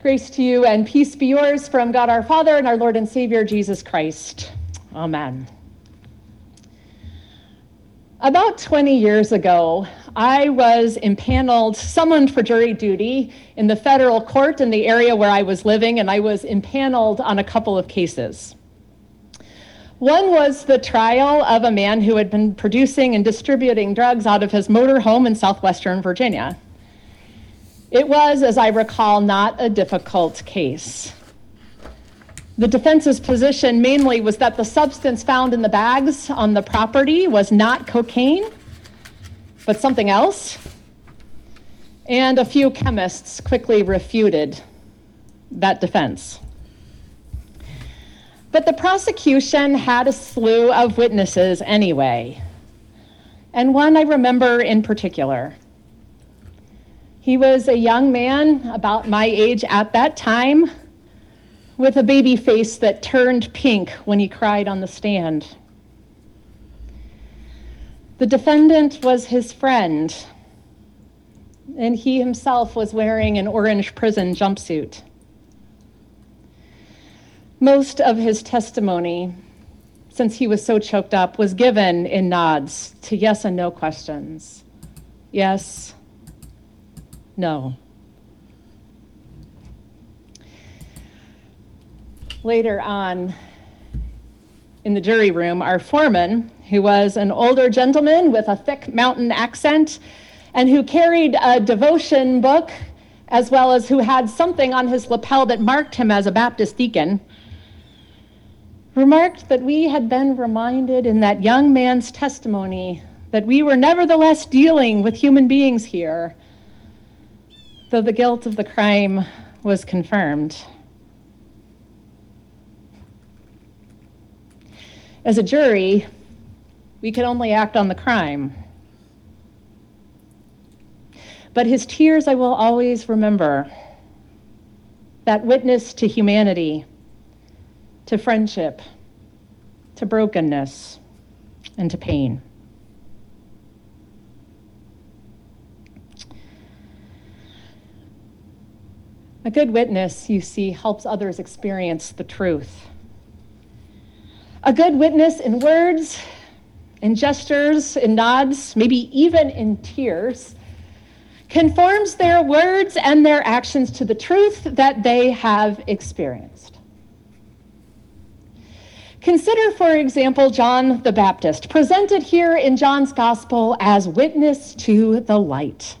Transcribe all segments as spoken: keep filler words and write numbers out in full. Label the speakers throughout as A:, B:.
A: Grace to you and peace be yours from God our Father and our Lord and Savior, Jesus Christ. Amen. About twenty years ago, I was impaneled, summoned for jury duty in the federal court in the area where I was living, and I was impaneled on a couple of cases. One was the trial of a man who had been producing and distributing drugs out of his motor home in southwestern Virginia. It was, as I recall, not a difficult case. The defense's position mainly was that the substance found in the bags on the property was not cocaine, but something else. And a few chemists quickly refuted that defense. But the prosecution had a slew of witnesses anyway, and one I remember in particular. He was a young man about my age at that time, with a baby face that turned pink when he cried on the stand. The defendant was his friend, and he himself was wearing an orange prison jumpsuit. Most of his testimony, since he was so choked up, was given in nods to yes and no questions. Yes, no. Later on in the jury room, our foreman, who was an older gentleman with a thick mountain accent and who carried a devotion book, as well as who had something on his lapel that marked him as a Baptist deacon, remarked that we had been reminded in that young man's testimony that we were nevertheless dealing with human beings here, though the guilt of the crime was confirmed. As a jury, we could only act on the crime. But his tears I will always remember, that witness to humanity, to friendship, to brokenness, and to pain. A good witness, you see, helps others experience the truth. A good witness in words, in gestures, in nods, maybe even in tears, conforms their words and their actions to the truth that they have experienced. Consider, for example, John the Baptist, presented here in John's Gospel as witness to the light.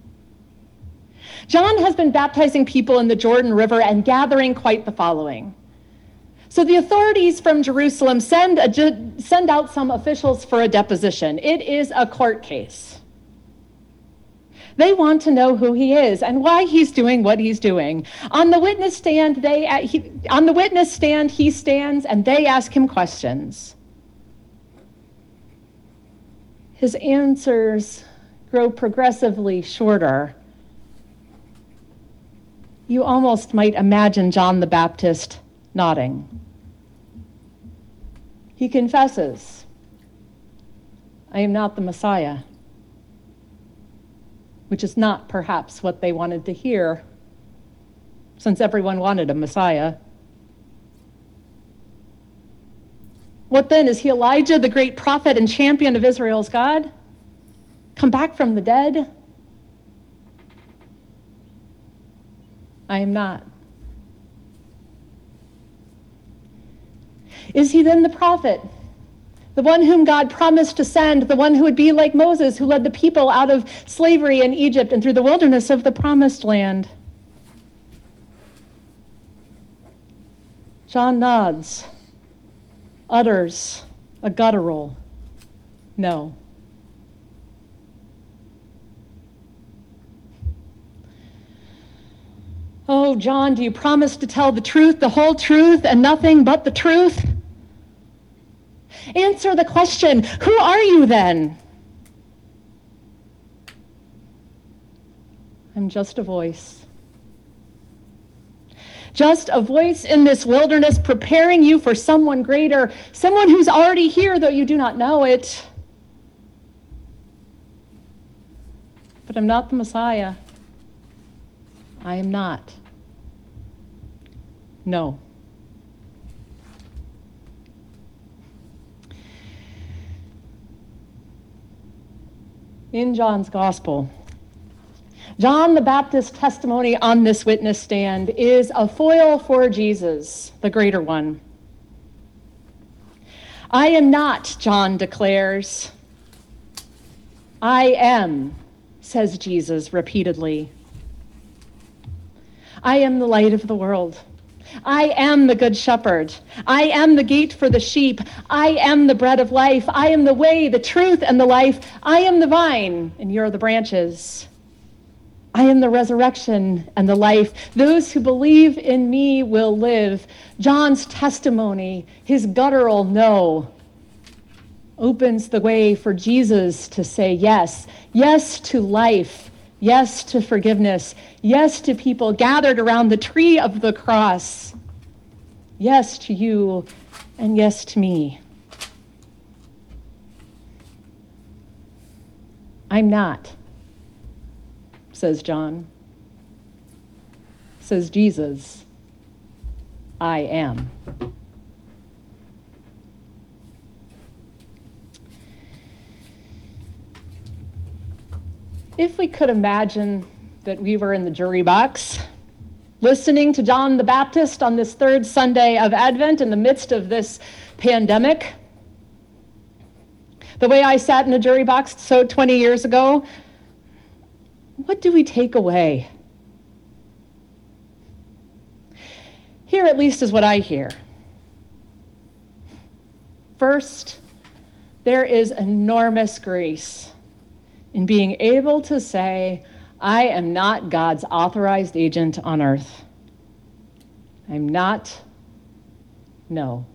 A: John has been baptizing people in the Jordan River and gathering quite the following. So the authorities from Jerusalem send, a, send out some officials for a deposition. It is a court case. They want to know who he is and why he's doing what he's doing. On the witness stand, they he, on the witness stand, he stands and they ask him questions. His answers grow progressively shorter. You almost might imagine John the Baptist nodding. He confesses, I am not the Messiah, which is not perhaps what they wanted to hear, since everyone wanted a Messiah. What then? Is he Elijah, the great prophet and champion of Israel's God? Come back from the dead? I am not. Is he then the prophet, the one whom God promised to send, the one who would be like Moses, who led the people out of slavery in Egypt and through the wilderness of the promised land? John nods, utters a guttural no. Oh, John, do you promise to tell the truth, the whole truth, and nothing but the truth? Answer the question, who are you then? I'm just a voice. Just a voice in this wilderness preparing you for someone greater, someone who's already here, though you do not know it. But I'm not the Messiah. I am not. No. In John's gospel, John the Baptist's testimony on this witness stand is a foil for Jesus, the greater one. I am not, John declares. I am, says Jesus repeatedly. I am the light of the world. I am the good shepherd. I am the gate for the sheep. I am the bread of life. I am the way, the truth, and the life. I am the vine, and you're the branches. I am the resurrection and the life. Those who believe in me will live. John's testimony, his guttural no, opens the way for Jesus to say yes. Yes to life. Yes to forgiveness. Yes to people gathered around the tree of the cross. Yes to you, and yes to me. I'm not, says John. Says Jesus, I am. If we could imagine that we were in the jury box, listening to John the Baptist on this third Sunday of Advent in the midst of this pandemic, the way I sat in a jury box so twenty years ago, what do we take away? Here at least is what I hear. First, there is enormous grace in being able to say, I am not God's authorized agent on earth. I'm not, no.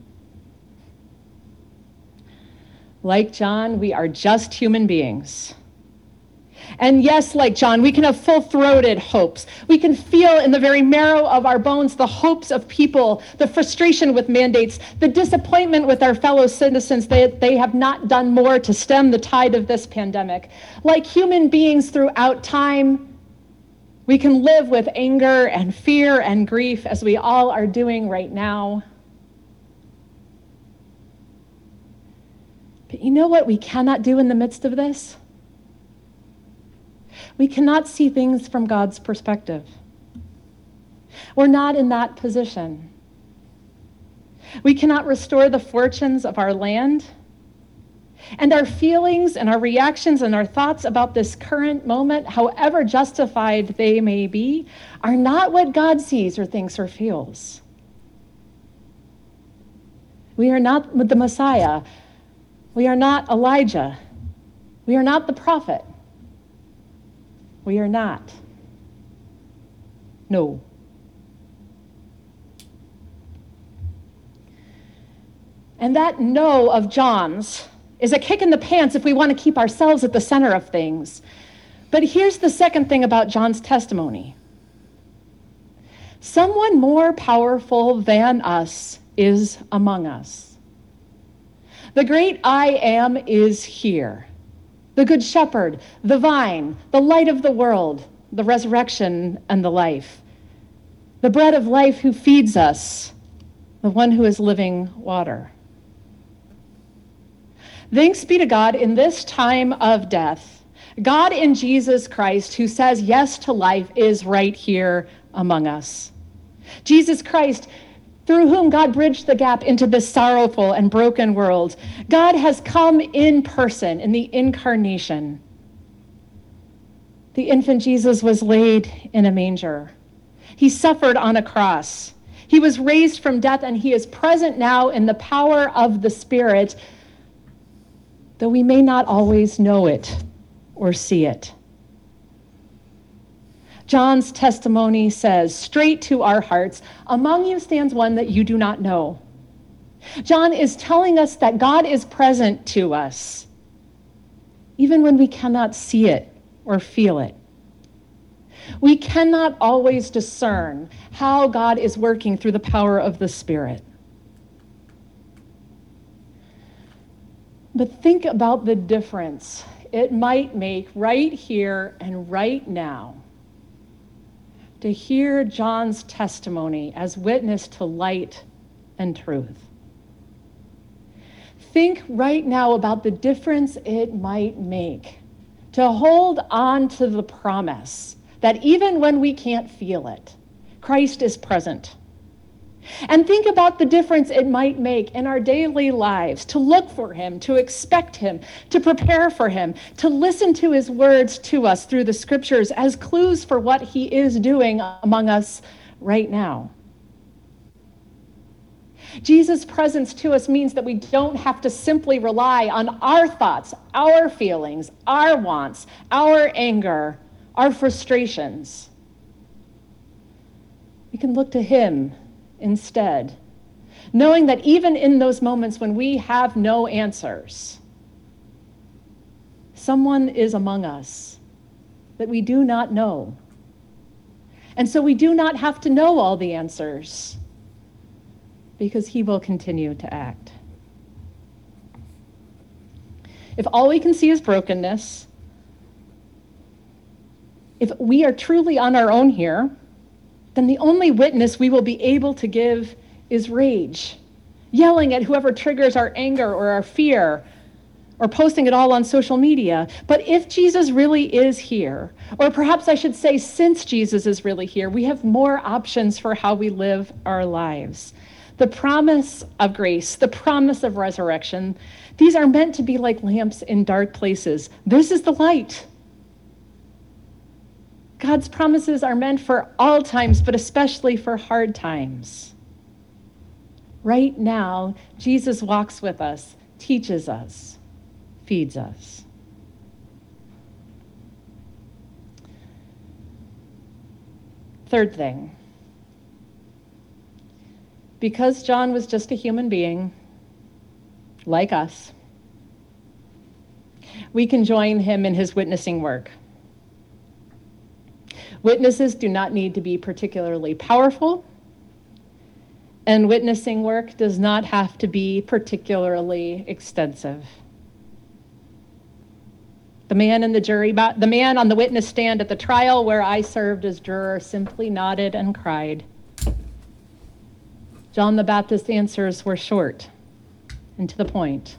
A: Like John, we are just human beings. And yes, like John, we can have full-throated hopes. We can feel in the very marrow of our bones the hopes of people, the frustration with mandates, the disappointment with our fellow citizens that they have not done more to stem the tide of this pandemic. Like human beings throughout time, we can live with anger and fear and grief as we all are doing right now. But you know what we cannot do in the midst of this? We cannot see things from God's perspective. We're not in that position. We cannot restore the fortunes of our land. And our feelings and our reactions and our thoughts about this current moment, however justified they may be, are not what God sees or thinks or feels. We are not the Messiah. We are not Elijah. We are not the prophet. We are not. No. And that no of John's is a kick in the pants if we want to keep ourselves at the center of things. But here's the second thing about John's testimony. Someone more powerful than us is among us. The great I am is here. The good shepherd, the vine, the light of the world, the resurrection and the life. The bread of life who feeds us, the one who is living water. Thanks be to God in this time of death. God in Jesus Christ, who says yes to life, is right here among us. Jesus Christ, through whom God bridged the gap into this sorrowful and broken world. God has come in person in the incarnation. The infant Jesus was laid in a manger. He suffered on a cross. He was raised from death, and he is present now in the power of the Spirit, though we may not always know it or see it. John's testimony says, straight to our hearts, among you stands one that you do not know. John is telling us that God is present to us, even when we cannot see it or feel it. We cannot always discern how God is working through the power of the Spirit. But think about the difference it might make right here and right now to hear John's testimony as witness to light and truth. Think right now about the difference it might make to hold on to the promise that even when we can't feel it, Christ is present. And think about the difference it might make in our daily lives to look for him, to expect him, to prepare for him, to listen to his words to us through the scriptures as clues for what he is doing among us right now. Jesus' presence to us means that we don't have to simply rely on our thoughts, our feelings, our wants, our anger, our frustrations. We can look to him instead, knowing that even in those moments when we have no answers, someone is among us that we do not know. And so we do not have to know all the answers, because he will continue to act. If all we can see is brokenness, if we are truly on our own here, then the only witness we will be able to give is rage, yelling at whoever triggers our anger or our fear, or posting it all on social media. But if Jesus really is here, or perhaps I should say since Jesus is really here, we have more options for how we live our lives. The promise of grace, the promise of resurrection, these are meant to be like lamps in dark places. This is the light. God's promises are meant for all times, but especially for hard times. Right now, Jesus walks with us, teaches us, feeds us. Third thing, because John was just a human being, like us, we can join him in his witnessing work. Witnesses do not need to be particularly powerful, and witnessing work does not have to be particularly extensive. The man in the jury, the man on the witness stand at the trial where I served as juror simply nodded and cried. John the Baptist's answers were short and to the point.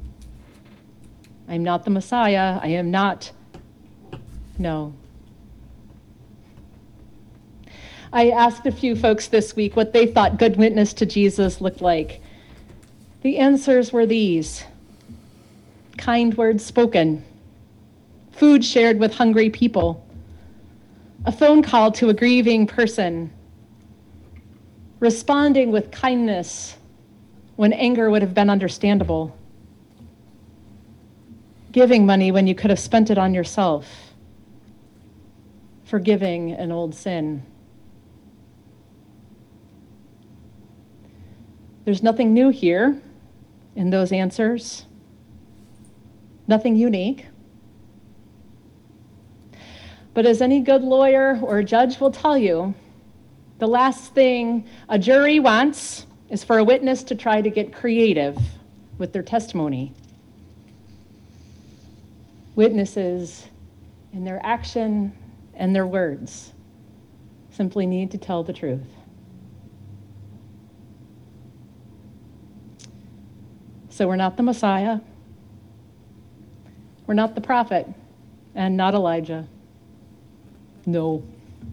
A: I am not the Messiah. I am not, no. I asked a few folks this week what they thought good witness to Jesus looked like. The answers were these: kind words spoken, food shared with hungry people, a phone call to a grieving person, responding with kindness when anger would have been understandable, giving money when you could have spent it on yourself, forgiving an old sin. There's nothing new here in those answers, nothing unique. But as any good lawyer or judge will tell you, the last thing a jury wants is for a witness to try to get creative with their testimony. Witnesses, in their action and their words, simply need to tell the truth. So we're not the Messiah, we're not the prophet, and not Elijah. No.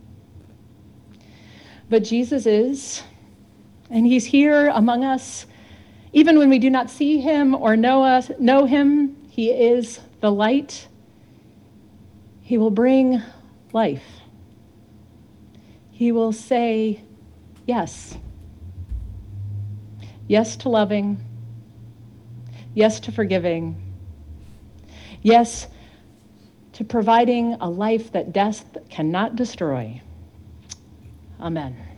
A: But Jesus is, and he's here among us. Even when we do not see him or know us, know him, he is the light. He will bring life. He will say yes. Yes to loving. Yes to forgiving. Yes to providing a life that death cannot destroy. Amen.